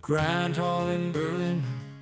Grand Hall in Berlin,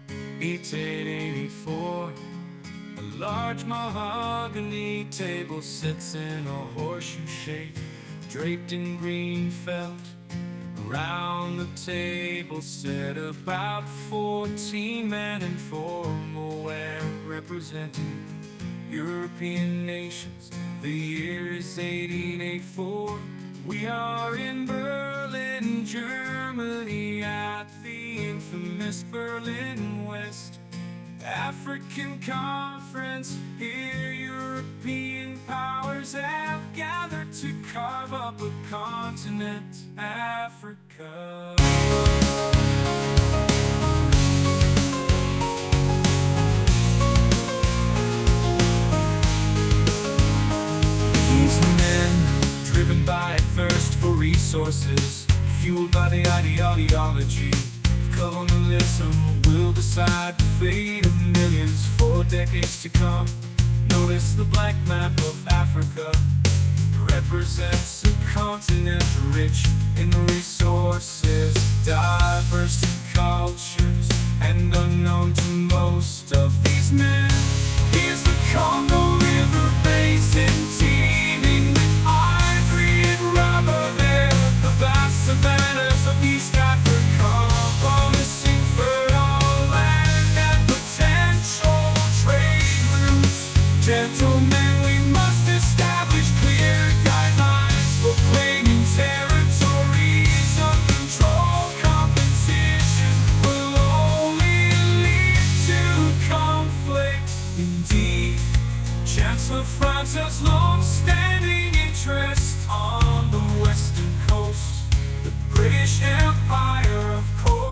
1884. A large mahogany table sits in a horseshoe shape, draped in green felt. Around the table sit about 14 men in formal wear, representing European nations. The year is 1884. We are in Berlin, Germany, at the infamous Berlin West African Conference. Here European powers have gathered to carve up a continent, Africa. These men, driven by thirst for resources, fueled by the ideology of colonialism, will decide the fate of millions for decades to come. Notice the black map of Africa represents a continent rich in resources, diverse in cultures, and unknown to most of these men.